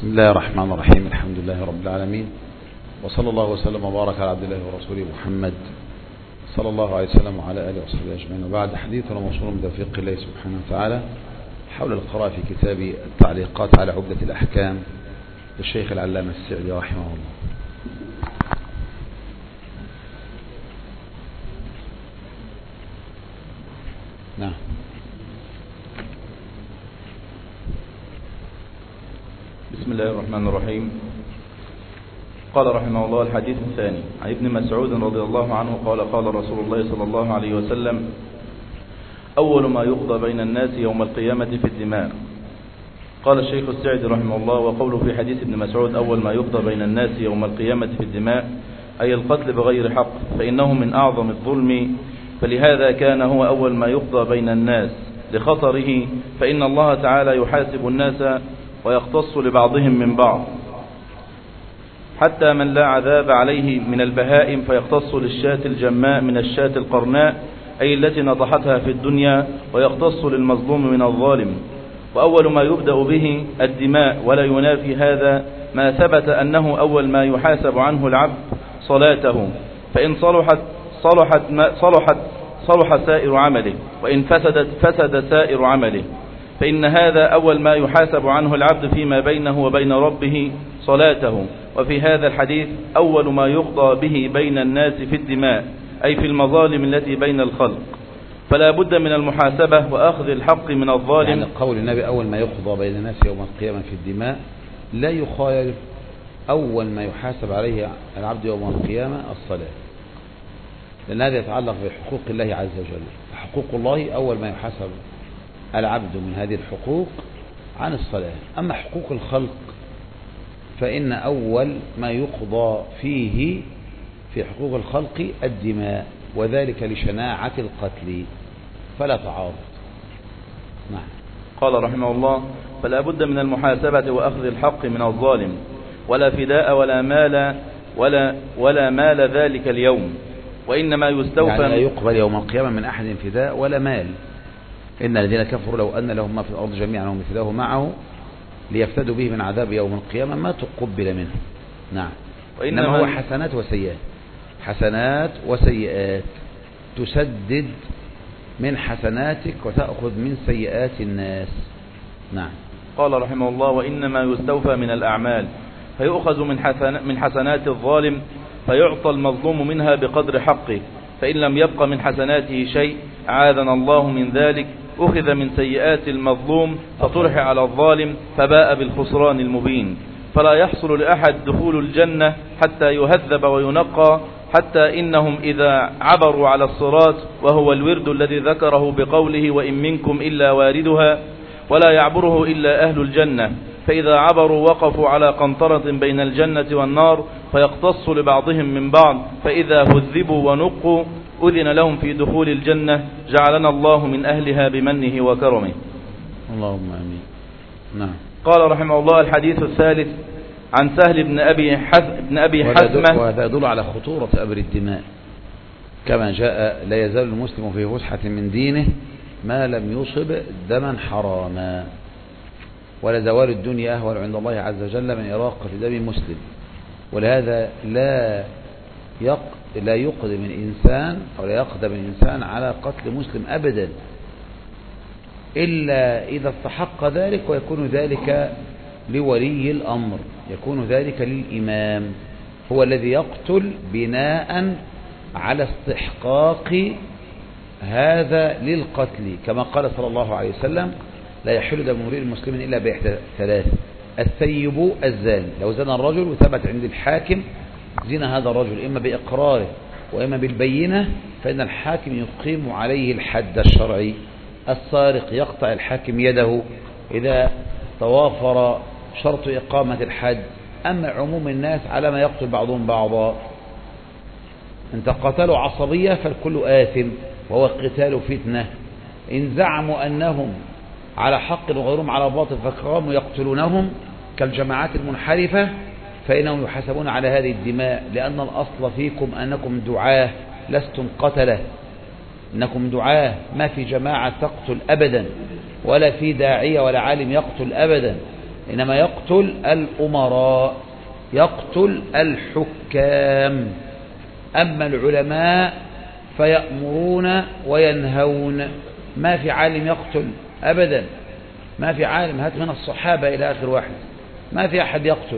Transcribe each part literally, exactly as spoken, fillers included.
بسم الله الرحمن الرحيم. الحمد لله رب العالمين، وصلى الله وسلم وبارك على عبد الله ورسوله محمد صلى الله عليه وسلم وعلى آله وصحبه أجمعين. وبعد، حديثنا موصول من توفيق الله سبحانه وتعالى حول القراءة في كتاب التعليقات على عقدة الأحكام للشيخ العلامة السعدي رحمه الله. نعم. بسم الله الرحمن الرحيم. قال رحمه الله: الحديث الثاني عن ابن مسعود رضي الله عنه قال: قال رسول الله صلى الله عليه وسلم: أول ما يقضى بين الناس يوم القيامة في الدماء. قال الشيخ السعدي رحمه الله: وقوله في حديث ابن مسعود أول ما يقضى بين الناس يوم القيامة في الدماء أي القتل بغير حق، فإنه من أعظم الظلم، فلهذا كان هو أول ما يقضى بين الناس لخطره، فإن الله تعالى يحاسب الناس ويختص لبعضهم من بعض، حتى من لا عذاب عليه من البهائم فيختص للشاة الجماء من الشاة القرناء أي التي نطحتها في الدنيا، ويختص للمظلوم من الظالم. وأول ما يبدأ به الدماء، ولا ينافي هذا ما ثبت أنه أول ما يحاسب عنه العبد صلاته، فإن صلحت صلحت صلحت صلح سائر عمله، وإن فسدت فسد سائر عمله، فإن هذا أول ما يحاسب عنه العبد فيما بينه وبين ربه صلاته. وفي هذا الحديث أول ما يقضى به بين الناس في الدماء أي في المظالم التي بين الخلق، فلا بد من المحاسبة وأخذ الحق من الظالم. يعني قول النبي أول ما يقضى بين الناس يوم القيامة في الدماء لا يخالف أول ما يحاسب عليه العبد يوم القيامة الصلاة، لأن هذا يتعلق بحقوق الله عز وجل. حقوق الله أول ما يحاسب العبد من هذه الحقوق عن الصلاة. أما حقوق الخلق فإن أول ما يقضى فيه في حقوق الخلق الدماء، وذلك لشناعة القتل، فلا تعارض. نعم. قال رحمه الله: فلا بد من المحاسبة وأخذ الحق من الظالم، ولا فداء ولا مال ولا ولا مال ذلك اليوم، وإنما يستوفى يعني لا يقبل يوم القيامة من أحد فداء ولا مال. إن الذين كفروا لو أن لهم ما في الأرض جميعا ومثله معه ليفتدوا به من عذاب يوم القيامة ما تقبل منه. نعم. وإنما هو حسنات وسيئات، حسنات وسيئات، تسدد من حسناتك وتأخذ من سيئات الناس. نعم. قال رحمه الله: وإنما يستوفى من الأعمال، فيؤخذ من حسن من حسنات الظالم فيعطى المظلوم منها بقدر حقه، فإن لم يبق من حسناته شيء عاذنا الله من ذلك أخذ من سيئات المظلوم فطرح على الظالم فباء بالخسران المبين. فلا يحصل لأحد دخول الجنة حتى يهذب وينقى، حتى إنهم إذا عبروا على الصراط، وهو الورد الذي ذكره بقوله: وإن منكم إلا واردها، ولا يعبره إلا أهل الجنة، فإذا عبروا وقفوا على قنطرة بين الجنة والنار فيقتص لبعضهم من بعض، فإذا هذبوا ونقوا أذن لهم في دخول الجنة، جعلنا الله من أهلها بمنه وكرمه. اللهم آمين. نعم. قال رحمه الله: الحديث الثالث عن سهل بن أبي بن أبي حثمة. وهذا يدل على خطورة أمر الدماء، كما جاء: لا يزال المسلم في فسحة من دينه ما لم يصب دما حراما، ولا زوال الدنيا أهون عند الله عز وجل من إراقة دم مسلم. ولهذا لا يق لا يقدم الإنسان أو لا يقدم الإنسان على قتل مسلم أبدا إلا إذا استحق ذلك، ويكون ذلك لولي الأمر، يكون ذلك للإمام، هو الذي يقتل بناء على استحقاق هذا للقتل، كما قال صلى الله عليه وسلم: لا يحل دم امرئ مسلم إلا بإحدى ثلاث: الثيب الزاني. لو زنى الرجل وثبت عند الحاكم زنى هذا الرجل إما بإقراره وإما بالبينة، فإن الحاكم يقيم عليه الحد الشرعي. السارق يقطع الحاكم يده إذا توافر شرط إقامة الحد. أما عموم الناس على ما يقتل بعضهم بعضا، إن قتلوا عصبية فالكل آثم، وهو قتال فتنة. إن زعموا أنهم على حق وغيرهم على باطل فقاموا يقتلونهم كالجماعات المنحرفة، فإنهم يحاسبون على هذه الدماء، لأن الأصل فيكم أنكم دعاة لستم قتلة، إنكم دعاة، ما في جماعة تقتل أبدا، ولا في داعية ولا عالم يقتل أبدا، إنما يقتل الأمراء، يقتل الحكام. أما العلماء فيأمرون وينهون. ما في عالم يقتل أبدا، ما في عالم، هات من الصحابة إلى آخر واحد، ما في أحد يقتل.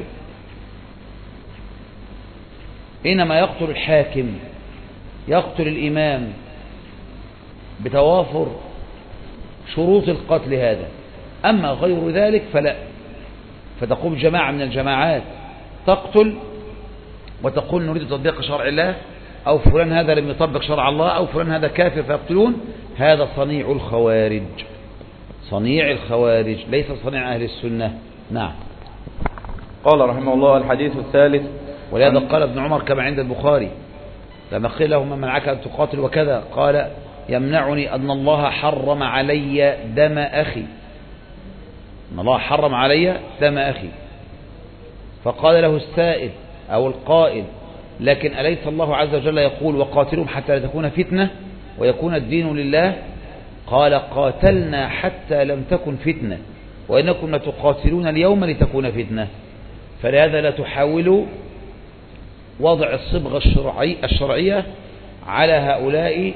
إنما يقتل الحاكم، يقتل الإمام بتوافر شروط القتل هذا. أما غير ذلك فلا. فتقوم جماعة من الجماعات تقتل وتقول نريد تطبيق شرع الله، أو فلان هذا لم يطبق شرع الله، أو فلان هذا كافر فيقتلون. هذا صنيع الخوارج، صنيع الخوارج، ليس صنيع أهل السنة. نعم. قال رحمه الله: الحديث الثالث. ولهذا قال ابن عمر كما عند البخاري لما قيل له ما منعك أن تقاتل وكذا، قال: يمنعني أن الله حرم علي دم أخي، أن الله حرم علي دم أخي. فقال له السائل أو القائل: لكن أليس الله عز وجل يقول وقاتلهم حتى لا تكون فتنة ويكون الدين لله؟ قال: قاتلنا حتى لم تكن فتنة وإنكم لتقاتلون اليوم لتكون فتنة. فلهذا لا تحاولوا وضع الصبغة الشرعي الشرعية على هؤلاء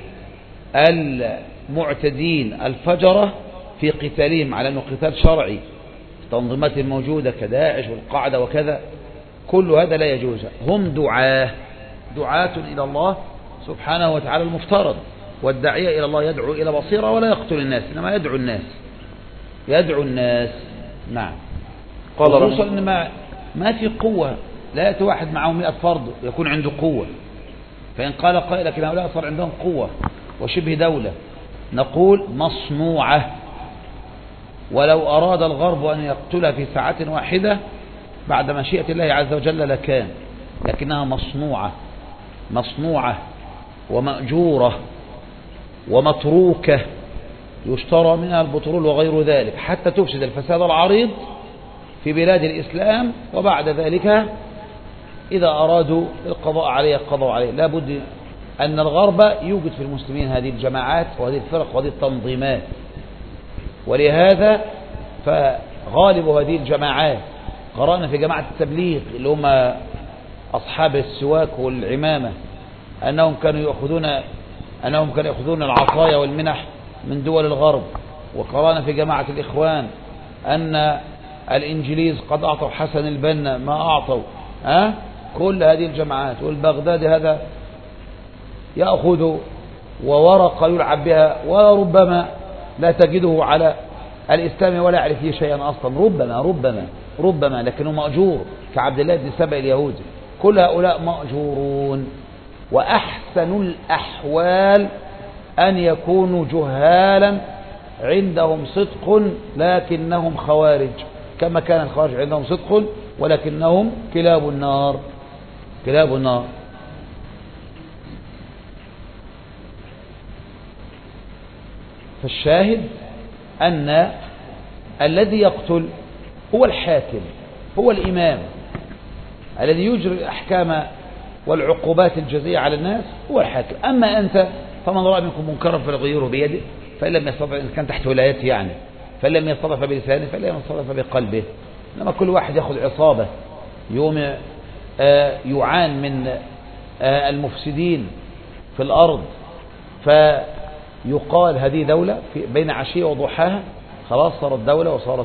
المعتدين الفجرة في قتالهم على أنه قتال شرعي. التنظيمات الموجودة كداعش والقاعدة وكذا، كل هذا لا يجوز. هم دعاة دعاة إلى الله سبحانه وتعالى المفترض، والداعية إلى الله يدعو إلى بصيرة ولا يقتل الناس، إنما يدعو الناس يدعو الناس. نعم. خصوصا إن ما, ما في قوة، لا يأتي واحد معه مئة فرد يكون عنده قوة. فإن قال قائل لكن هؤلاء صار عندهم قوة وشبه دولة، نقول مصنوعة. ولو أراد الغرب أن يقتلها في ساعة واحدة بعد مشيئة الله عز وجل لكان، لكنها مصنوعة مصنوعة ومأجورة ومتروكة، يشترى منها البترول وغير ذلك حتى تفسد الفساد العريض في بلاد الإسلام، وبعد ذلك إذا أرادوا القضاء عليه القضاء عليه. لا بد أن الغرب يوجد في المسلمين هذه الجماعات وهذه الفرق وهذه التنظيمات. ولهذا فغالب هذه الجماعات، قرأنا في جماعة التبليغ اللي هم أصحاب السواك والعمامة أنهم كانوا يأخذون أنهم كانوا يأخذون العطايا والمنح من دول الغرب. وقرأنا في جماعة الإخوان أن الإنجليز قد أعطوا حسن البنا ما أعطوا. أه؟ كل هذه الجماعات. والبغدادي هذا يأخذ وورقة يلعب بها وربما لا تجده على الإسلام ولا يعرف فيه شيئا أصلا، ربما ربما ربما لكنه مأجور كعبد الله بن سبأ اليهودي. كل هؤلاء مأجورون. وأحسن الأحوال أن يكونوا جهالا عندهم صدق لكنهم خوارج، كما كان الخوارج عندهم صدق ولكنهم كلاب النار كلاب النار. فالشاهد أن الذي يقتل هو الحاكم، هو الإمام الذي يجري الأحكام والعقوبات الجزائية على الناس، هو الحاكم. أما أنت فمن رأى منكم منكرا فليغيره بيده، فإن لم يستطع، إن كان تحت ولايته يعني، فإن لم يستطع فبلسانه، فإن لم يستطع فبقلبه. لما كل واحد يأخذ عصابة يوم يعان من المفسدين في الأرض فيقال هذه دولة في بين عشية وضحاها، خلاص صارت دولة وصارت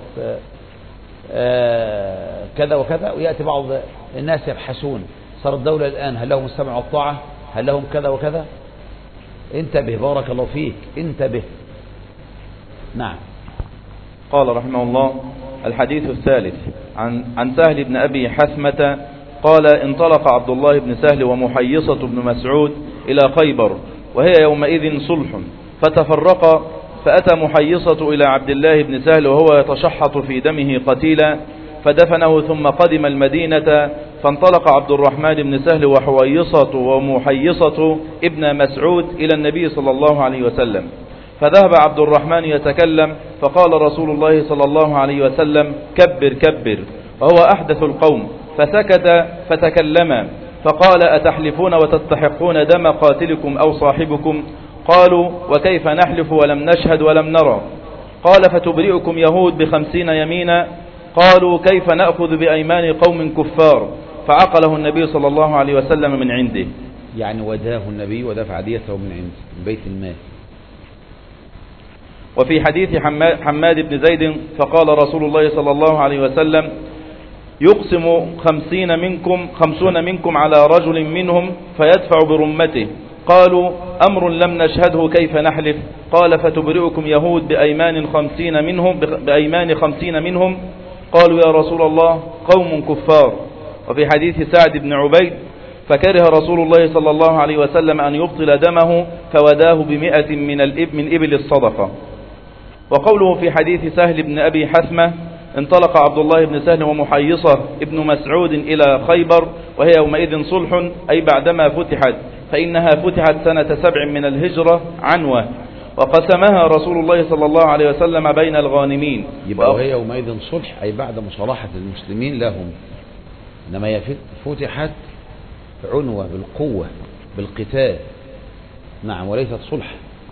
كذا وكذا، ويأتي بعض الناس يبحثون صارت دولة الآن، هل لهم السمع والطاعة، هل لهم كذا وكذا. انتبه بارك الله فيك، انتبه. نعم. قال رحمه الله: الحديث الثالث عن, عن سهل بن أبي حثمة قال: انطلق عبد الله بن سهل ومحيصة بن مسعود إلى خيبر وهي يومئذ صلح، فتفرقا، فأتى محيصة إلى عبد الله بن سهل وهو يتشحط في دمه قتيلا، فدفنه ثم قدم المدينة. فانطلق عبد الرحمن بن سهل وحويصة ومحيصة ابن مسعود إلى النبي صلى الله عليه وسلم، فذهب عبد الرحمن يتكلم، فقال رسول الله صلى الله عليه وسلم: كبر كبر، وهو أحدث القوم، فسكت فتكلما، فقال: أتحلفون وتستحقون دم قاتلكم أو صاحبكم؟ قالوا: وكيف نحلف ولم نشهد ولم نرى؟ قال: فتبرئكم يهود بخمسين يمينا، قالوا كيف نأخذ بأيمان قوم كفار؟ فعقله النبي صلى الله عليه وسلم من عنده. يعني وداه النبي ودفع ديته من عنده من بيت المال. وفي حديث حماد بن زيد فقال رسول الله صلى الله عليه وسلم يقسم خمسين منكم خمسون منكم على رجل منهم فيدفع برمته. قالوا أمر لم نشهده كيف نحلف؟ قال فتبرئكم يهود بأيمان خمسين منهم بأيمان خمسين منهم. قالوا يا رسول الله قوم كفار. وفي حديث سعد بن عبيد فكره رسول الله صلى الله عليه وسلم أن يبطل دمه فوداه بمئة من الإب من إبل الصدقة. وقوله في حديث سهل بن أبي حثمة انطلق عبد الله بن سهل ومحيصة ابن مسعود إلى خيبر وهي يومئذ صلح أي بعدما فتحت، فإنها فتحت سنة سبع من الهجرة عنوة، وقسمها رسول الله صلى الله عليه وسلم بين الغانمين. يبقى وهي يومئذ صلح أي بعد مصالحة المسلمين لهم، إنما هي فتحت عنوة بالقوة بالقتال. نعم، وليست صلح.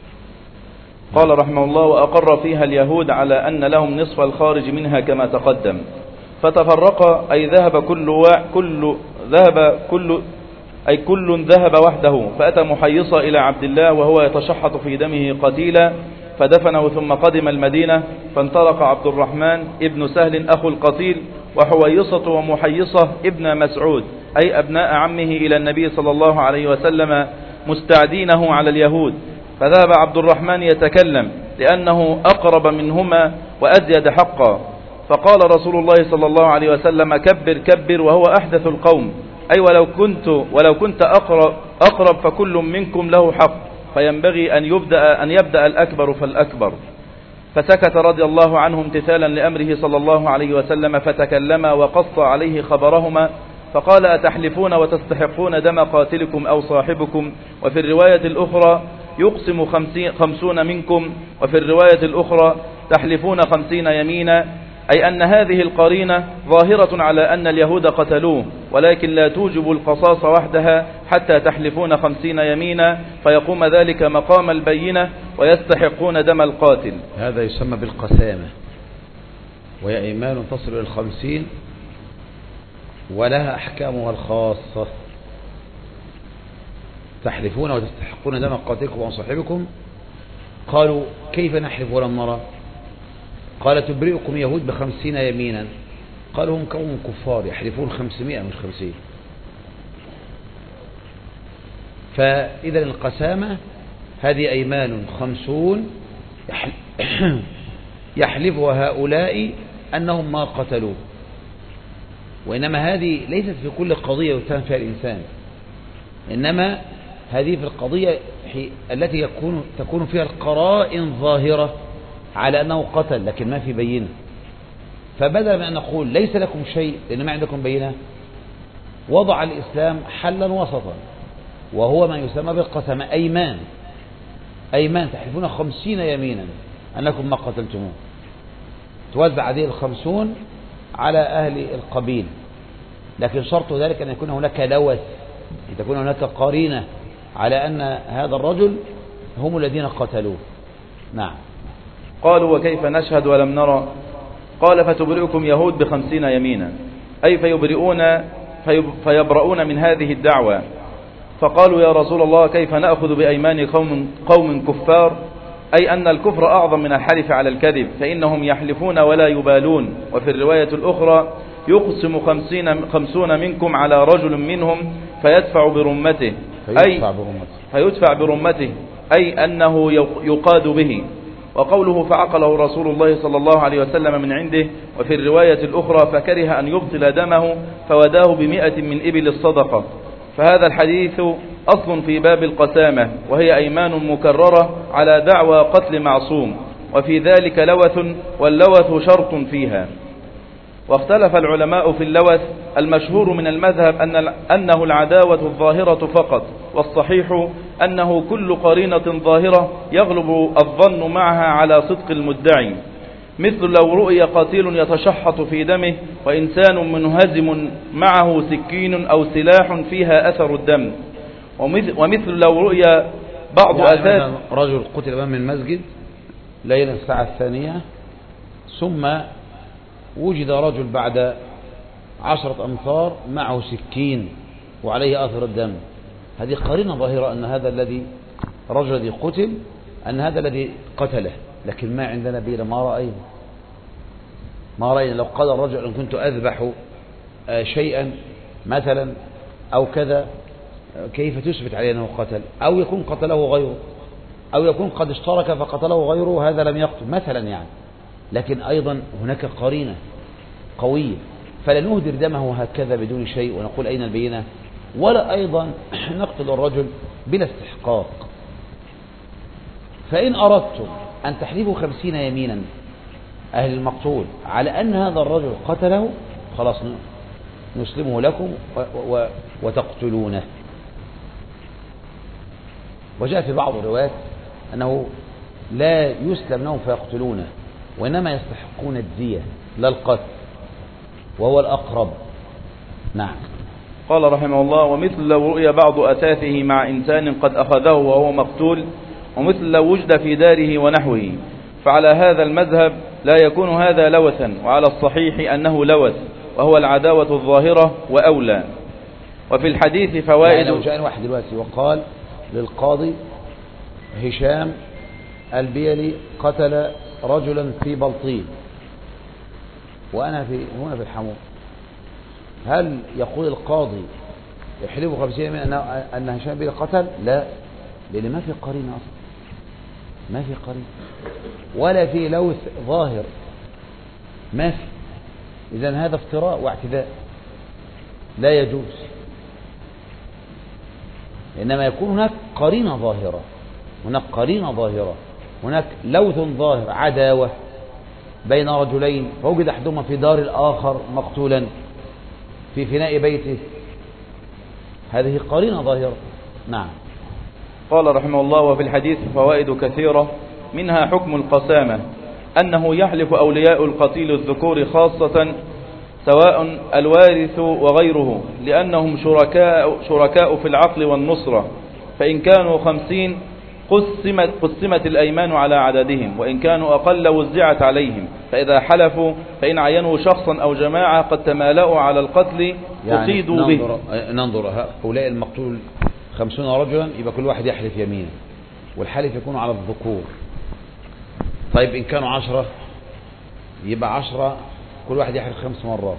قال رحمه الله وأقر فيها اليهود على أن لهم نصف الخارج منها كما تقدم، فتفرق أي ذهب كل وا... كل ذهب كل أي كل ذهب وحده، فأتى محيصة إلى عبد الله وهو يتشحط في دمه قتيلا فدفنه، ثم قدم المدينة فانطلق عبد الرحمن ابن سهل أخو القتيل وحويصة ومحيصة ابن مسعود أي أبناء عمه إلى النبي صلى الله عليه وسلم مستعدينه على اليهود، فذهب عبد الرحمن يتكلم لأنه أقرب منهما وأزيد حقا، فقال رسول الله صلى الله عليه وسلم كبر كبر وهو أحدث القوم، أي ولو كنت ولو كنت أقرب, أقرب فكل منكم له حق، فينبغي أن يبدأ, أن يبدأ الأكبر فالأكبر. فسكت رضي الله عنه امتثالا لأمره صلى الله عليه وسلم، فتكلم وقص عليه خبرهما فقال أتحلفون وتستحقون دم قاتلكم أو صاحبكم؟ وفي الرواية الأخرى يقسم خمسون منكم، وفي الرواية الأخرى تحلفون خمسين يمينا، أي أن هذه القرينة ظاهرة على أن اليهود قتلوه، ولكن لا توجب القصاص وحدها حتى تحلفون خمسين يمينا فيقوم ذلك مقام البينة ويستحقون دم القاتل. هذا يسمى بالقسامة، وهي إيمان تصل إلى الخمسين ولها أحكامها الخاصة. تحلفون وتستحقون دم قاتلكم وصاحبكم. قالوا كيف نحلف ولم نرى؟ قال تبرئكم يهود بخمسين يمينا. قالوا هم قوم كفار يحلفون خمسمائة مش خمسين. فإذا القسامة هذه أيمان خمسون يحلفها هؤلاء أنهم ما قتلوا، وإنما هذه ليست في كل قضية يتهم فيها الإنسان، إنما هذه في القضية التي يكون تكون فيها القرائن ظاهرة على أنه قتل لكن ما في بينة. فبدل من أن نقول ليس لكم شيء لأن ما عندكم بينة، وضع الإسلام حلا وسطا، وهو ما يسمى بالقسم، أيمان أيمان تحلفون خمسين يمينا أنكم ما قتلتموه. توزع هذه الخمسون على أهل القبيل، لكن شرط ذلك أن يكون هناك لوث، أن تكون هناك قرينة على أن هذا الرجل هم الذين قتلوه. نعم. قالوا وكيف نشهد ولم نرى؟ قال فتبرئكم يهود بخمسين يمينا، أي فيبرئون فيبرؤون من هذه الدعوة. فقالوا يا رسول الله كيف نأخذ بأيمان قوم, قوم كفار؟ أي أن الكفر أعظم من الحلف على الكذب، فإنهم يحلفون ولا يبالون. وفي الرواية الأخرى يقسم خمسين خمسون منكم على رجل منهم فيدفع برمته، أي فيدفع برمته أي أنه يقاد به. وقوله فعقله رسول الله صلى الله عليه وسلم من عنده. وفي الرواية الأخرى فكره أن يبطل دمه فوداه بمئة من إبل الصدقة. فهذا الحديث أصل في باب القسامة، وهي أيمان مكررة على دعوى قتل معصوم، وفي ذلك لوث، واللوث شرط فيها. واختلف العلماء في اللوث، المشهور من المذهب أن أنه العداوة الظاهرة فقط، والصحيح أنه كل قرينة ظاهرة يغلب الظن معها على صدق المدعي، مثل لو رؤي قتيل يتشحط في دمه وإنسان منهزم معه سكين أو سلاح فيها أثر الدم، ومثل لو رؤي بعض يعني أثاث رجل قتل أمام المسجد ليلة الساعة الثانية، ثم وجد رجل بعد عشرة أمتار معه سكين وعليه أثر الدم، هذه قرينة ظاهرة أن هذا الذي رجل الذي قتل أن هذا الذي قتله، لكن ما عندنا بينة، ما رأينا ما رأينا لو قال الرجل إن كنت أذبح شيئا مثلا أو كذا، كيف تثبت عليه أنه قتل؟ أو يكون قتله غيره، أو يكون قد اشترك فقتله غيره، هذا لم يقتل مثلا يعني. لكن أيضا هناك قرينة قوية، فلا نهدر دمه هكذا بدون شيء ونقول أين البينة، ولا أيضا نقتل الرجل بلا استحقاق. فإن أردتم أن تحلفوا خمسين يمينا أهل المقتول على أن هذا الرجل قتله، خلاص نسلمه لكم وتقتلونه. وجاء في بعض الروايات أنه لا يسلم لهم فيقتلونه، وإنما يستحقون الدية لا القتل، وهو الأقرب. نعم. قال رحمه الله: ومثل لو رؤي بعض أثاثه مع إنسان قد أخذه وهو مقتول، ومثل لو وجد في داره ونحوه، فعلى هذا المذهب لا يكون هذا لوثا، وعلى الصحيح أنه لوث، وهو العداوة الظاهرة وأولى. وفي الحديث فوائد. يعني لو جاء واحد دلوقتي وقال للقاضي هشام البيلي قتل رجلا في بلطيم وأنا في هنا في الحموم، هل يقول القاضي يحلف خمسين من أن أن هشام البيلي قتل؟ لا، لأن ما في قرينة أصلا، ما في قرينة ولا في لوث ظاهر، ما في. إذن هذا افتراء واعتداء لا يجوز، إنما يكون هناك قرينة ظاهرة، هناك قرينة ظاهرة، هناك لوث ظاهر، عداوة بين رجلين، فوجد أحدهما في دار الآخر مقتولا في فناء بيته، هذه قرينة ظاهرة. نعم. قال رحمه الله: وفي الحديث فوائد كثيرة، منها حكم القسامة، أنه يحلف أولياء القتيل الذكور خاصة سواء الوارث وغيره، لأنهم شركاء, شركاء في العقل والنصرة، فإن كانوا خمسين قسمت, قسمت الأيمان على عددهم، وإن كانوا أقل وزعت عليهم، فإذا حلفوا فإن عينوا شخصا أو جماعة قد تمالأوا على القتل أصيدوا يعني به. ننظر هؤلاء المقتول خمسون رجلا، يبقى كل واحد يحلف يمينا، والحلف يكون على الذكور. طيب إن كانوا عشرة يبقى عشرة كل واحد يحلف خمس مرات.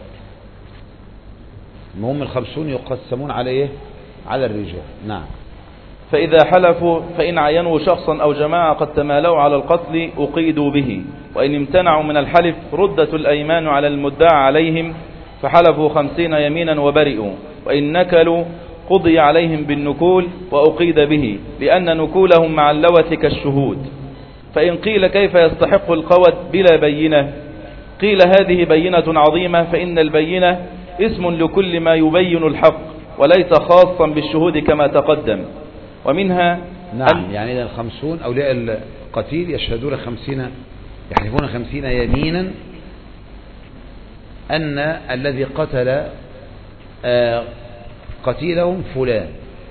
المهم الخمسون يقسمون على إيه؟ على الرجال. نعم. فإذا حلفوا فإن عينوا شخصا أو جماعة قد تمالوا على القتل أقيدوا به، وإن امتنعوا من الحلف ردت الأيمان على المدعى عليهم، فحلفوا خمسين يمينا وبرئوا، وإن نكلوا قضي عليهم بالنكول وأقيد به، لأن نكولهم مع اللوث كالشهود. فإن قيل كيف يستحق القود بلا بينة؟ قيل هذه بينة عظيمة، فإن البينة اسم لكل ما يبين الحق، وليس خاصا بالشهود كما تقدم. ومنها نعم، يعني إذا الخمسون أولياء القتيل يشهدون خمسين، يحلفون خمسين يمينا أن الذي قتل قتيلهم فلان،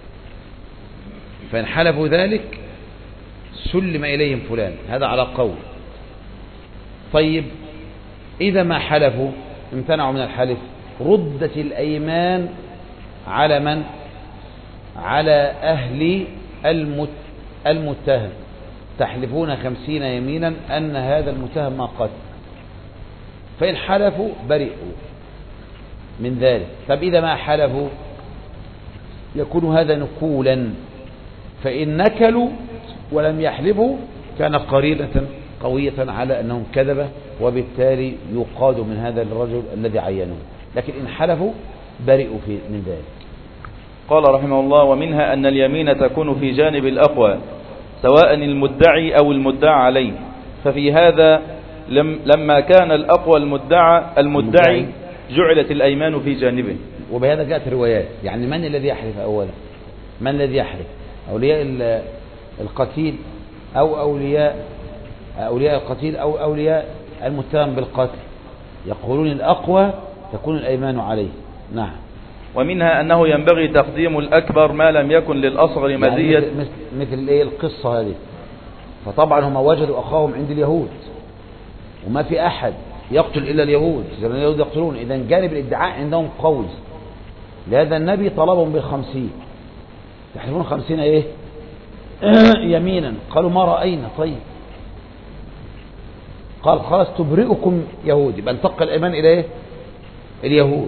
فإن حلفوا ذلك سلم إليهم فلان، هذا على قول. طيب إذا ما حلفوا امتنعوا من الحلف ردت الأيمان على من؟ على أهل المتهم، تحلفون خمسين يمينا أن هذا المتهم ما قتل، فإن حلفوا برئوا من ذلك. طب إذا ما حلفوا يكون هذا نكولا، فإن نكلوا ولم يحلفوا كان قرينة قوية على أنهم كذبة، وبالتالي يقاد من هذا الرجل الذي عينوه، لكن إن حلفوا برئوا في من ذلك. قال رحمه الله: ومنها أن اليمين تكون في جانب الأقوى سواء المدعي أو المدعى عليه، ففي هذا لم لما كان الأقوى المدعى المدعي جعلت الأيمان في جانبه. وبهذا جاءت روايات، يعني من الذي يحلف أولا؟ من الذي يحلف؟ أولياء القتيل أو أولياء أولياء القتيل أو أولياء المتهم بالقتل؟ يقولون الأقوى تكون الأيمان عليه. نعم. ومنها أنه ينبغي تقديم الأكبر ما لم يكن للأصغر مزية، يعني مثل, مثل إيه القصة هذه. فطبعا هم وجدوا أخاهم عند اليهود وما في أحد يقتل إلا اليهود، زي ما اليهود يقتلون. إذا جانب الادعاء عندهم قوي، لهذا النبي طلبهم بالخمسين، تحلفون خمسين إيه يمينا. قالوا ما رأينا. طيب قال خلاص تبرئكم يهود، يبقى انتقل الإيمان إلى إيه؟ اليهود.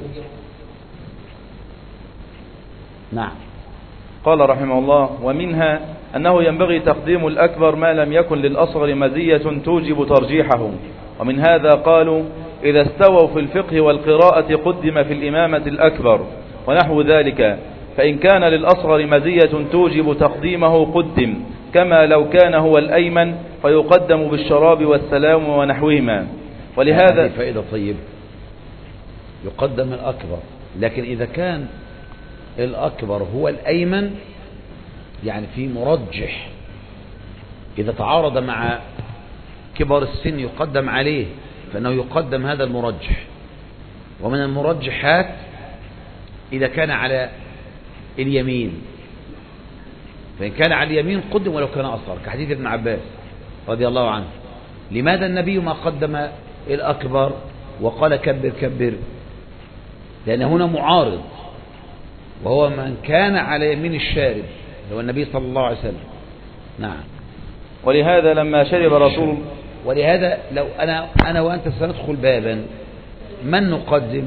نعم. قال رحمه الله: ومنها أنه ينبغي تقديم الأكبر ما لم يكن للأصغر مزية توجب ترجيحه. ومن هذا قالوا: إذا استووا في الفقه والقراءة قدم في الإمامة الأكبر ونحو ذلك، فإن كان للأصغر مزية توجب تقديمه قدم، كما لو كان هو الأيمن فيقدم بالشراب والسلام ونحوهما. ولهذا فائدة طيب، يقدم الأكبر، لكن إذا كان الأكبر هو الأيمن يعني في مرجح، إذا تعارض مع كبر السن يقدم عليه، فإنه يقدم هذا المرجح. ومن المرجحات إذا كان على اليمين، فإن كان على اليمين قدم ولو كان أصغر، كحديث ابن عباس رضي الله عنه. لماذا النبي ما قدم الأكبر وقال كبر كبر؟ لأن هنا معارض، وهو من كان على يمين الشارب هو النبي صلى الله عليه وسلم. نعم. ولهذا لما شرب رسول ولهذا لو أنا أنا وأنت سندخل بابا، من نقدم؟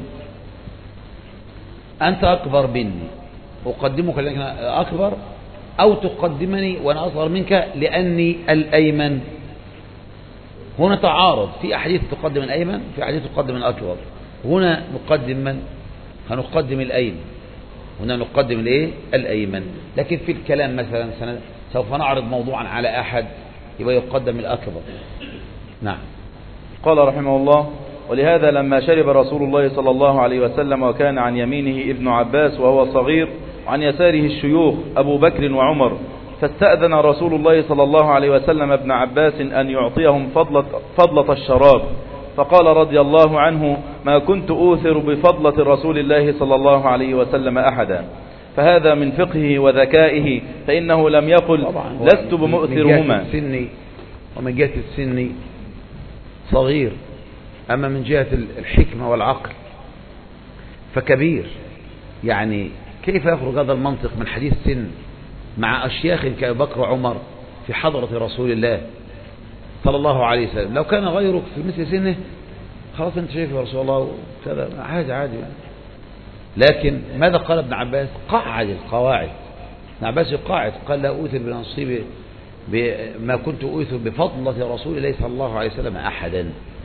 أنت أكبر مني أقدمك لأنك أكبر، أو تقدمني وأنا أصغر منك لأني الأيمن؟ هنا تعارض، في أحاديث تقدم الأيمن، في أحاديث تقدم الأكبر. هنا نقدم من؟ هنقدم الأيمن، هنا نقدم الايه؟ الأيمن. لكن في الكلام مثلا سوف نعرض موضوعا على أحد، يبقى يقدم الأكبر. نعم. قال رحمه الله: ولهذا لما شرب رسول الله صلى الله عليه وسلم وكان عن يمينه ابن عباس وهو صغير، وعن يساره الشيوخ أبو بكر وعمر، فاستأذن رسول الله صلى الله عليه وسلم ابن عباس أن يعطيهم فضلة, فضلة الشراب، فقال رضي الله عنه: ما كنت أوثر بفضلة رسول الله صلى الله عليه وسلم أحدا. فهذا من فقهه وذكائه، فإنه لم يقل لست بمؤثرهما. ومن جهة السن صغير، أما من جهة الحكمة والعقل فكبير. يعني كيف يخرج هذا المنطق من حديث سن مع أشياخ كأبي بكر وعمر في حضرة رسول الله صلى الله عليه وسلم؟ لو كان غيرك في مثل سنه خلاص أنت شايف يا رسول الله كذا عادي عادي يعني. لكن ماذا قال ابن عباس؟ قاعد القواعد. ابن عباس قاعد، قال لا أوثر بنصيبي بما كنت أوثر بفضلة رسول الله صلى الله عليه وسلم أحدا.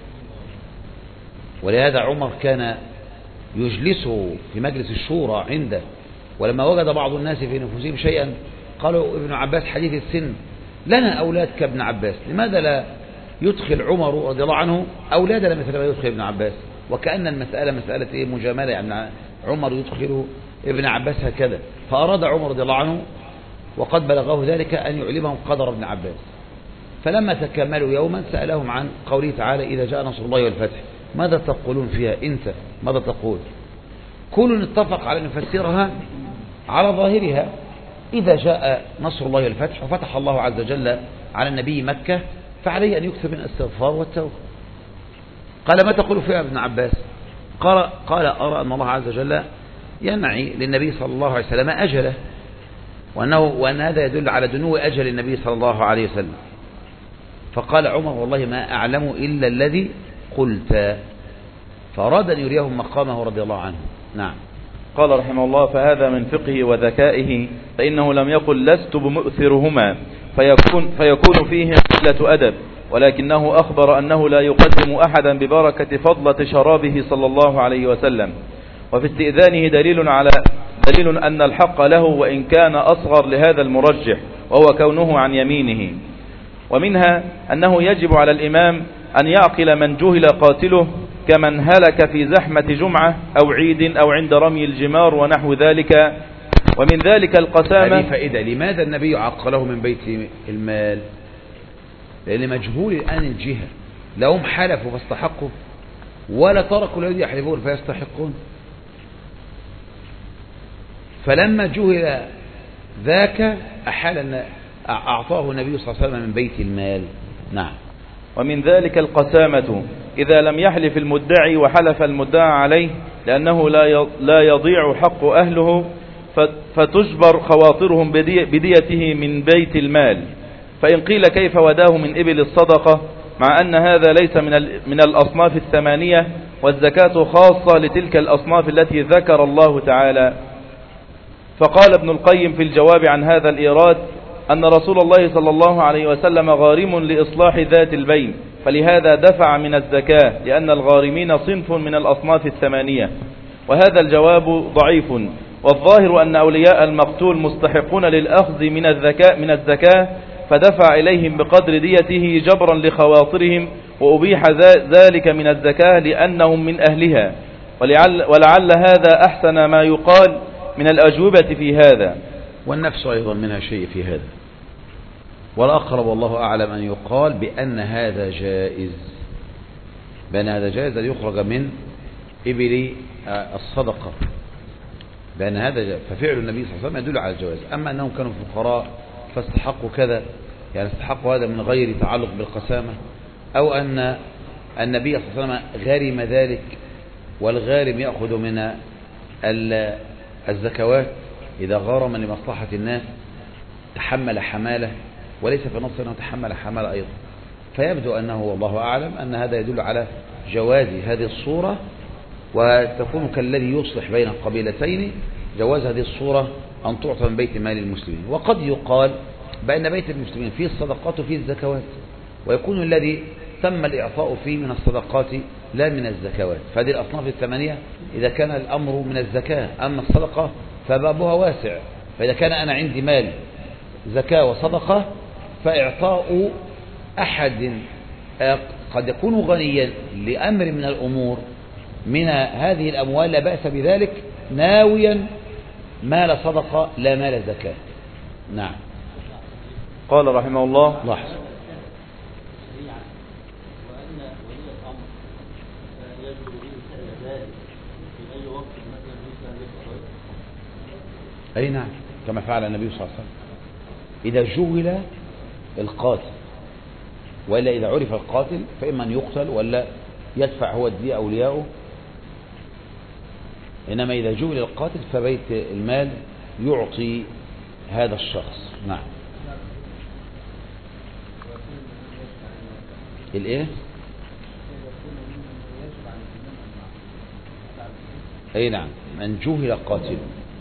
ولهذا عمر كان يجلسه في مجلس الشورى عنده، ولما وجد بعض الناس في نفوسهم شيئا قالوا ابن عباس حديث السن، لنا أولاد كابن عباس، لماذا لا يدخل عمر رضي الله عنه أولادنا مثل ما يدخل ابن عباس؟ وكأن المسألة مسألة إيه؟ مجاملة، يعني عمر يدخل ابن عباس هكذا. فأراد عمر رضي الله عنه وقد بلغه ذلك أن يعلمهم قدر ابن عباس. فلما تكملوا يوما سألهم عن قوله تعالى: إذا جاء نصر الله والفتح، ماذا تقولون فيها أنت؟ ماذا تقول؟ كل اتفق على أن نفسرها على ظاهرها: إذا جاء نصر الله والفتح وفتح الله عز وجل على النبي مكة، فعليه أن يكثر من الاستغفار والتوبة. قال: ما تقول فيها ابن عباس؟ قال, قال أرى أن الله عز وجل ينعي للنبي صلى الله عليه وسلم أجله، وأنه وأن هذا يدل على دنو أجل النبي صلى الله عليه وسلم. فقال عمر: والله ما أعلم إلا الذي قلت. فأراد أن يريهم مقامه رضي الله عنه. نعم. قال رحمه الله: فهذا من فقهه وذكائه، فإنه لم يقل لست بمؤثرهما فيكون, فيكون فيه قلة أدب، ولكنه أخبر أنه لا يقدم أحدا ببركة فضلة شرابه صلى الله عليه وسلم. وفي استئذانه دليل على دليل أن الحق له وإن كان أصغر لهذا المرجح، وهو كونه عن يمينه. ومنها أنه يجب على الإمام أن يعقل من جهل قاتله، كمن هلك في زحمة جمعة أو عيد أو عند رمي الجمار ونحو ذلك. ومن ذلك القسامة. هذه فائدة. لماذا النبي عقله من بيت المال؟ لأن مجهول الآن الجهة، لهم حلفوا فاستحقوا ولا تركوا الذين يحلفون فيستحقون. فلما جهل ذاك أحال أن أعطاه النبي صلى الله عليه وسلم من بيت المال. نعم. ومن ذلك القسامة، إذا لم يحلف المدعي وحلف المدعى عليه لأنه لا يضيع حق أهله فتجبر خواطرهم بديته من بيت المال. فإن قيل كيف وداه من إبل الصدقة مع أن هذا ليس من من الأصناف الثمانية والزكاة خاصة لتلك الأصناف التي ذكر الله تعالى. فقال ابن القيم في الجواب عن هذا الإيراد أن رسول الله صلى الله عليه وسلم غارم لإصلاح ذات البين، فلهذا دفع من الزكاة لأن الغارمين صنف من الأصناف الثمانية. وهذا الجواب ضعيف، والظاهر أن أولياء المقتول مستحقون للأخذ من الزكاة من الزكاة فدفع إليهم بقدر ديته جبرا لخواطرهم، وأبيح ذلك من الزكاة لأنهم من أهلها. ولعل, ولعل هذا أحسن ما يقال من الأجوبة في هذا، والنفس أيضا منها شيء في هذا. والأقرب والله أعلم أن يقال بأن هذا جائز، بأن هذا جائز أن يخرج من إبل الصدقة، بأن هذا جائز. ففعل النبي صلى الله عليه وسلم يدل على الجواز. أما أنهم كانوا فقراء فاستحقوا كذا، يعني استحقوا هذا من غير تعلق بالقسامة، أو أن النبي صلى الله عليه وسلم غارم ذلك، والغارم يأخذ من الزكوات إذا غارم لمصلحة الناس تحمل حمالة، وليس في نص أنه تحمل حمالة أيضا. فيبدو أنه والله أعلم أن هذا يدل على جواز هذه الصورة، وتكون كالذي يصلح بين القبيلتين، جواز هذه الصورة أن تعطى من بيت مال المسلمين. وقد يقال بأن بيت المسلمين فيه الصدقات وفيه الزكوات، ويكون الذي تم الإعطاء فيه من الصدقات لا من الزكوات. فهذه الأصناف الثمانية إذا كان الأمر من الزكاة. أما الصدقة فبابها واسع، فإذا كان أنا عندي مال زكاة وصدقة فإعطاء أحد قد يكون غنيا لأمر من الأمور من هذه الأموال لا بأس بذلك، ناويا مال صدقة لا مال زكاة. نعم. قال رحمه الله لحظة. أي نعم، كما فعل النبي صلى الله عليه وسلم إذا جول القاتل، وإلا إذا عرف القاتل فإما أن يقتل ولا يدفع هو الدية أولياؤه. إنما إذا جول القاتل فبيت المال يعطي هذا الشخص. نعم. الإيه؟ أي نعم، من جهل قاتل.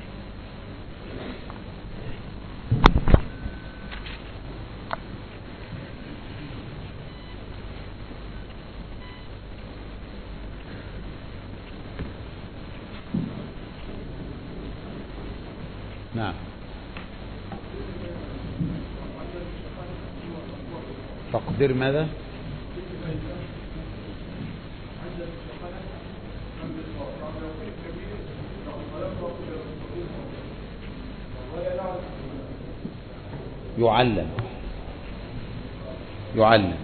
نعم. تقدير ماذا؟ يعلم يعلم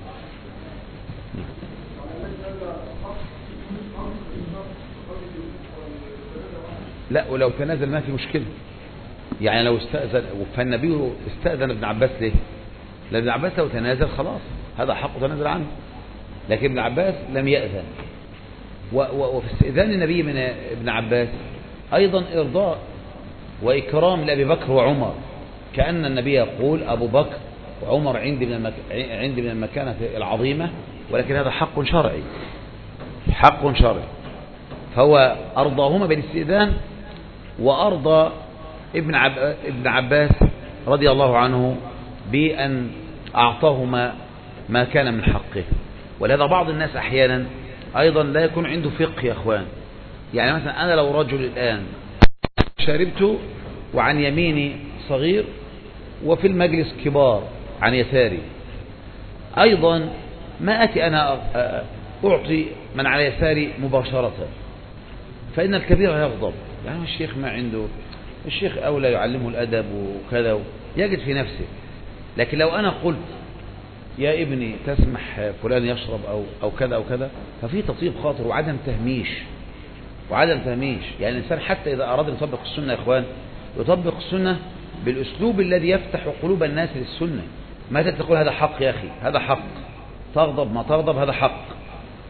لا، ولو تنازل ما في مشكلة. يعني لو استأذن، فالنبي استأذن ابن عباس ليه؟ لأن ابن عباس لو تنازل خلاص هذا حقه تنازل عنه، لكن ابن عباس لم يأذن. وفي استئذان النبي من ابن عباس أيضا إرضاء وإكرام لأبي بكر وعمر، كأن النبي يقول أبو بكر وعمر عندي من المك... عندي من المكانة العظيمة، ولكن هذا حق شرعي، حق شرعي. فهو أرضاهما بالاستئذان، وأرضى ابن, عب... ابن عباس رضي الله عنه بأن أعطاهما ما كان من حقه. ولهذا بعض الناس أحيانا أيضا لا يكون عنده فقه يا أخوان. يعني مثلا أنا لو رجل الآن شربت وعن يميني صغير وفي المجلس كبار عن يساري، أيضا ما أتي أنا أعطي من على يساري مباشرة، فإن الكبير يغضب. يعني الشيخ ما عنده، الشيخ أولى يعلمه الأدب وكذا، يجد في نفسه. لكن لو أنا قلت يا ابني تسمح فلان يشرب أو, أو كذا أو كذا، ففي تطيب خاطر وعدم تهميش وعدم تهميش. يعني الإنسان حتى إذا أراد أن يطبق السنة يا إخوان، يطبق السنة بالأسلوب الذي يفتح قلوب الناس للسنة. ما تقول هذا حق يا أخي، هذا حق، تغضب ما تغضب هذا حق،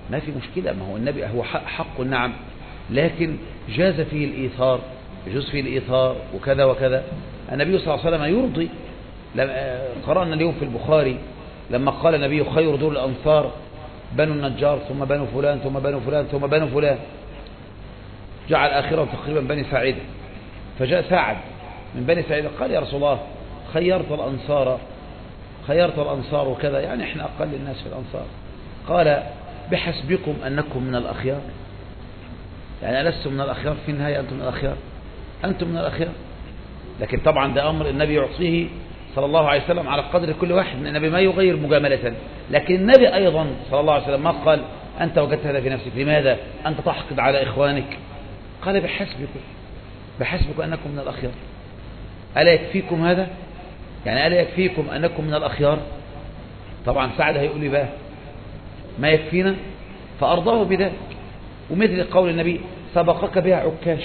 ما في مشكلة، ما هو النبي هو حق, حق نعم، لكن جاز فيه الإيثار، يجوز فيه الإيثار وكذا وكذا. النبي صلى الله عليه وسلم يرضي. قرأنا اليوم في البخاري لما قال النبي خير دول الأنصار بنو النجار ثم بنو فلان ثم بنو فلان ثم بنو فلان، جعل آخرهم تقريبا بني ساعدة، فجاء سعد من بني ساعدة قال يا رسول الله خيرت الأنصار خيرت الأنصار وكذا، يعني احنا أقل الناس في الأنصار. قال بحسبكم أنكم من الأخيار، يعني ألستم من الأخيار في النهاية، أنتم من الأخيار، أنتم من الأخيار. لكن طبعا ده أمر النبي يعطيه صلى الله عليه وسلم على قدر كل واحد، من النبي ما يغير مجاملة. لكن النبي أيضا صلى الله عليه وسلم ما قال أنت وجدت هذا في نفسك، لماذا أنت تحقد على إخوانك؟ قال بحسبكم بحسبكم أنكم من الأخيار. ألا يكفيكم هذا؟ يعني ألا يكفيكم أنكم من الأخيار؟ طبعا سعد هيقول لي بقى ما يكفينا، فأرضاه بذلك. ومثل قول النبي سبقك بها عكاش،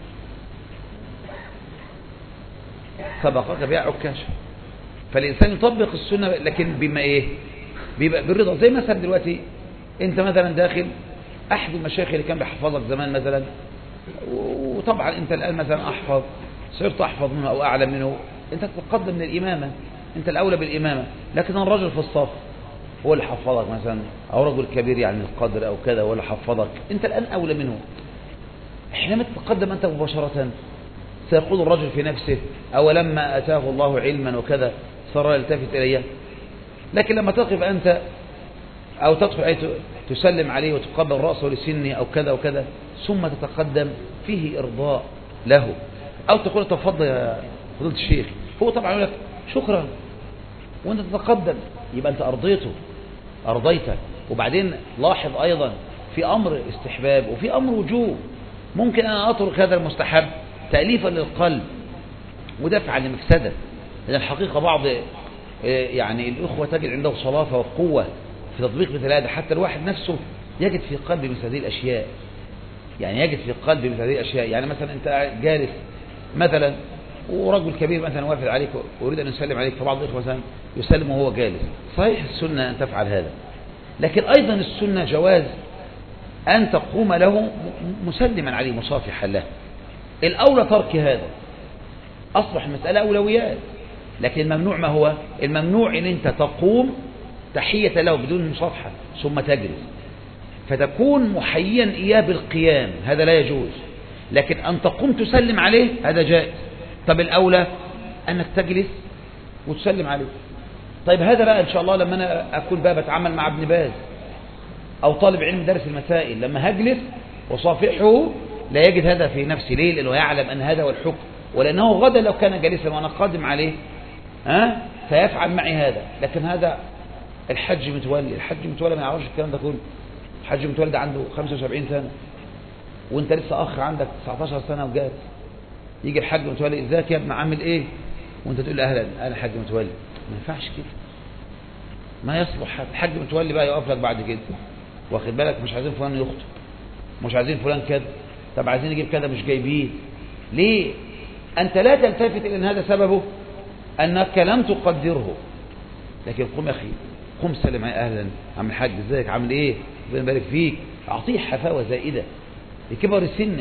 سبقك بها عكاش. فالإنسان يطبق السنة لكن بما إيه؟ بيبقى بالرضا. زي مثلا دلوقتي أنت مثلا داخل أحد المشايخ اللي كان بيحفظك زمان مثلا، وطبعا أنت الآن مثلا أحفظ، صرت أحفظ منه أو أعلم منه، أنت تتقدم من الإمامة، أنت الأولى بالإمامة. لكن الرجل في الصف هو اللي حفظك مثلا، أو رجل كبير يعني القدر أو كذا هو اللي حفظك، أنت الآن أولى منه. حينما تتقدم أنت مباشرة سيقول الرجل في نفسه أولما أتاه الله علما وكذا صار يلتفت إليه. لكن لما تقف أنت أو تدخل أي تسلم عليه وتقبل رأسه لسنه أو كذا وكذا، ثم تتقدم فيه إرضاء له، أو تقول تفضل يا فضيلة الشيخ، هو طبعا يقول لك شكرا وأنت تتقدم، يبقى أنت أرضيته أرضيته. وبعدين لاحظ أيضا في أمر استحباب وفي أمر وجوب. ممكن أنا أترك هذا المستحب تأليفا للقلب ودفعا لمفسدة، لأن الحقيقة بعض يعني الأخوة تجد عنده صلافة وقوة في تطبيق مثل هذا، حتى الواحد نفسه يجد في قلبه مثل هذه الأشياء، يعني يجد في قلبه مثل هذه الأشياء. يعني مثلا أنت جالس مثلا ورجل كبير مثلا وافد عليك ويريد أن يسلم عليك، فبعض الإخوة مثلا يسلم وهو جالس. صحيح السنة أن تفعل هذا، لكن أيضا السنة جواز أن تقوم له مسلما عليه مصافحا له. الأولى ترك هذا، أصبح المسألة أولويات. لكن الممنوع ما هو؟ الممنوع أن أنت تقوم تحية له بدون مصافحة ثم تجلس، فتكون محييا إياه بالقيام، هذا لا يجوز. لكن أن تقوم تسلم عليه هذا جائز. طب الأولى أنك تجلس وتسلم عليه. طيب هذا بقى إن شاء الله لما أنا أكون بقى بتعامل مع ابن باز أو طالب علم درس المسائل، لما هجلس وصافحه لا يجد هذا في نفسي. ليه؟ لأنه يعلم أن هذا هو الحكم، ولأنه غدا لو كان جالسا وأنا قادم عليه ها سيفعل معي هذا. لكن هذا الحج متولي، الحج متولي ما يعرفش الكلام ده كله. الحج متولي ده عنده خمسة وسبعين سنة وانت لسه أخ عندك تسعتاشر سنة وجالس. يجي الحج متولي ازيك يا ابن عامل ايه، وانت تقول له اهلا انا حاج متولي. ما ينفعش كده، ما يصلح. الحاج متولي بقى يقف لك بعد كده، واخد بالك، مش عايزين فلان يخطب، مش عايزين فلان كذا، طب عايزين نجيب كذا مش جايبين. ليه؟ أنت لا تلتفت إلى أن هذا سببه أنك لم تقدره. لكن قم يا أخي، قم سلم عليه، أهلا عم الحاج ازيك عامل إيه، ربنا يبارك فيك، أعطيه حفاوة زائدة لكبر السن.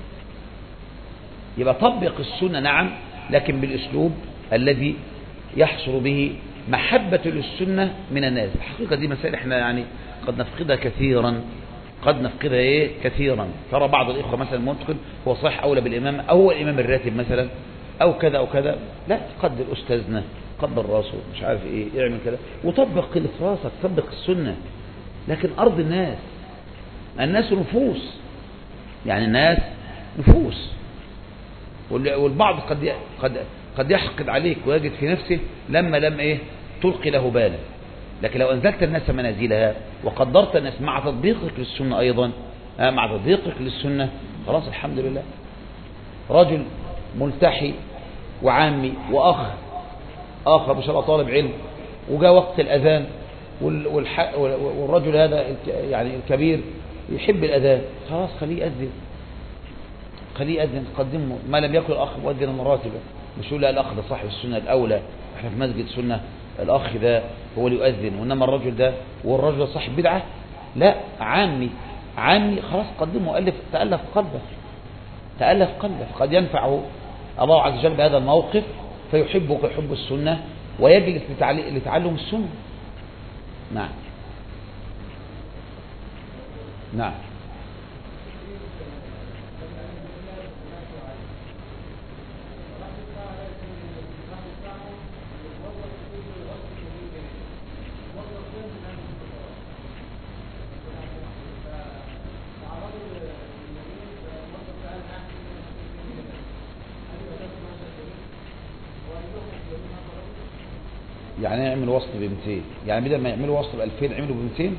يبقى طبق السنة نعم، لكن بالأسلوب الذي يحصل به محبة للسنة من الناس. الحقيقة دي مسائل احنا يعني قد نفقدها كثيرا، قد نفقدها ايه كثيرا. ترى بعض الإخوة مثلا مدخل هو صح أولى بالإمام، أو هو الإمام الراتب مثلا، أو كذا أو كذا. لا، تقدر أستاذنا، قدر راسه، مش عارف ايه، يعمل كذا وطبق اللي في راسك، طبق السنة. لكن أرض الناس، الناس نفوس، يعني الناس نفوس، والبعض قد قد قد يحقد عليك ويجد في نفسه لما لم ايه تلقي له بالا. لكن لو أنزلت الناس منازلها وقدرت الناس مع تطبيقك للسنة أيضا، مع تطبيقك للسنة، خلاص الحمد لله. رجل ملتحي وعامي وأخ آخر ما شاء الله طالب علم، وجاء وقت الأذان والرجل هذا يعني الكبير يحب الأذان، خلاص خليه يأذن، خليه يأذن، قدمه. ما لم يكن الأخ مؤذن مراتبا، مش يقول لا الأخ ده صاحب السنة الأولى، احنا في مسجد سنة، الأخ ده هو اللي يؤذن، وإنما الرجل ده والرجل ده صاحب بدعة. لا عامي عامي خلاص قدمه ألف تألف قلبه تألف قلبه قد ينفعه الله عز وجل بهذا الموقف فيحبك ويحب السنة ويجلس لتعلم السنة. نعم نعم يعني يعمل وصل ب مئتين، يعني بدل ما يعملوا وصل ب ألفين عملوا ب مئتين.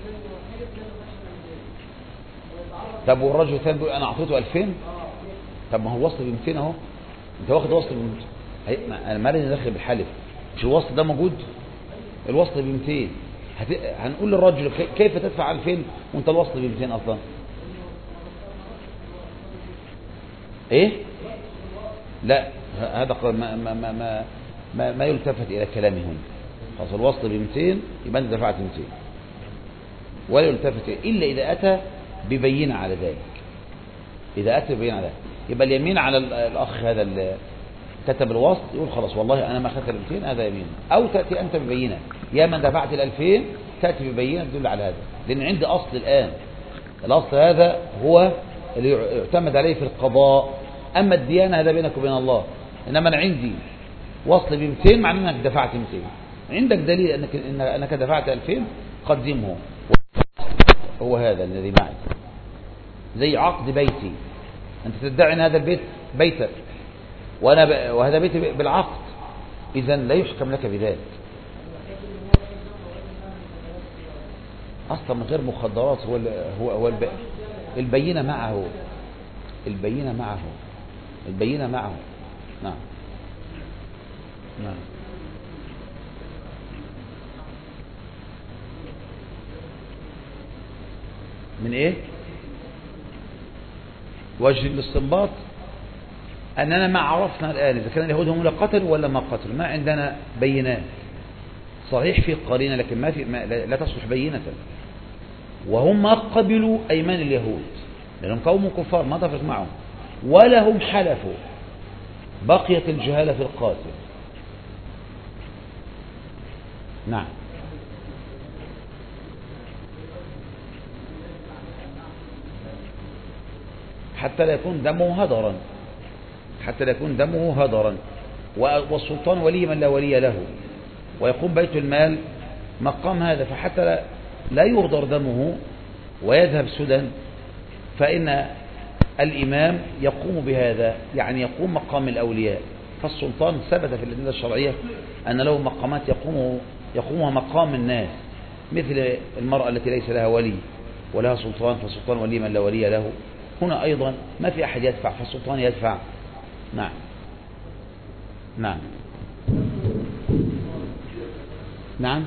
طب والرجل الثاني بيقول انا اعطيته ألفين، طب ما هو الوصل ب مئتين اهو، انت واخد وصل ب مئتين. انا مالي داخل بالحلف، مش الوصل ده موجود؟ الوصل ب مئتين هت... هنقول للرجل كيف تدفع ألفين وانت الوصل ب مئتين اصلا؟ ايه لا هذا ما ما ما ما, ما, ما يلتفت الى كلامهم. خلاص الوصل ب مئتين يبقى انت دفعت مئتين، ولا يلتفت الا اذا اتى ببينه على ذلك. اذا اتى ببينه على ذلك يبقى اليمين على الاخ هذا اللي كتب الوصل، يقول خلاص والله انا ما اخذت ال مئتين هذا يمين، او تاتي انت ببينه يا من دفعت ال ألفين تاتي ببينه تدل على هذا، لان عندي اصل الان، الاصل هذا هو اللي يعتمد عليه في القضاء. اما الديانه هذا بينك وبين الله، انما انا عندي وصل ب مئتين معناه انك دفعت مئتين، عندك دليل انك انك دفعت ألفين قدمه، هو هذا الذي معي. زي عقد بيتي، انت تدعي ان هذا البيت بيتك وانا ب... وهذا بيتي بالعقد، اذا لا يحكم لك بذلك. اصلا من غير مخدرات هو ال... هو هو الب... البينه معه، البينه معه البينه معه نعم نعم من ايه؟ وجه الاستنباط اننا ما عرفنا الان اذا كان اليهود هم اللي قتلوا ولا ما قتلوا، ما عندنا بينات. صحيح في قرينه لكن ما في ما لا تصلح بينه. وهم قبلوا ايمان اليهود لانهم قوم كفار ما تفرق معهم، ولا هم حلفوا، بقيت الجهاله في القاتل. نعم حتى لا يكون دمه هدرا، حتى لا يكون دمه هدرا. والسلطان ولي من لا ولي له، ويقوم بيت المال مقام هذا، فحتى لا, لا يهدر دمه ويذهب سدى، فإن الإمام يقوم بهذا، يعني يقوم مقام الأولياء. فالسلطان ثبت في الأدلة الشرعية أن له مقامات يقوم يقومها مقام الناس، مثل المرأة التي ليس لها ولي ولها سلطان، فالسلطان ولي من لا ولي له. هنا أيضا ما في أحد يدفع، فالسلطان يدفع. نعم نعم نعم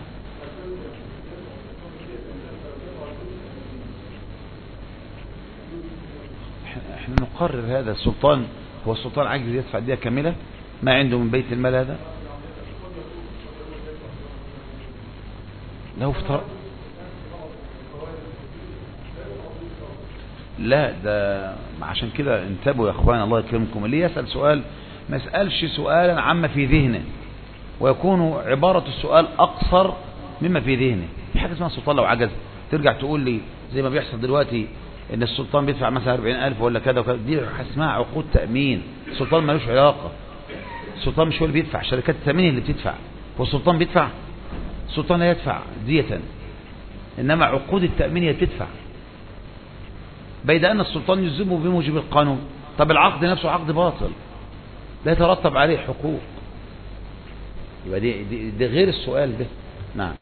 احنا نقرر هذا. السلطان هو السلطان عاجز يدفع دية كاملة ما عنده من بيت المال هذا؟ له فترة. لا ده عشان كده انتبهوا يا اخوان الله يكرمكم، اللي يسأل سؤال ما يسألش سؤالا عما في ذهنه ويكون عبارة السؤال أقصر مما في ذهنه. في حاجة اسمها السلطان لو عجز ترجع تقول لي زي ما بيحصل دلوقتي ان السلطان بيدفع مثلا أربعين ألف ولا كذا وكذا، دي اسمها عقود تأمين. السلطان ملوش علاقة، السلطان مش هو اللي بيدفع، شركات التأمين اللي بتدفع. والسلطان بيدفع؟ السلطان لا يدفع دية، إنما عقود التأمين هي بتدفع، بيد أن السلطان يلزمه بموجب القانون. طب العقد نفسه عقد باطل لا يترتب عليه حقوق، يبقى دي, دي, دي غير السؤال ده. نعم.